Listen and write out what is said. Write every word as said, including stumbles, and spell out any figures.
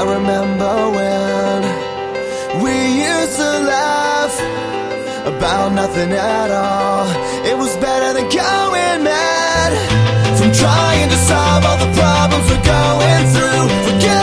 I remember when we used to laugh about nothing at all. It was better than going mad from trying to solve all the problems we're going through. Forget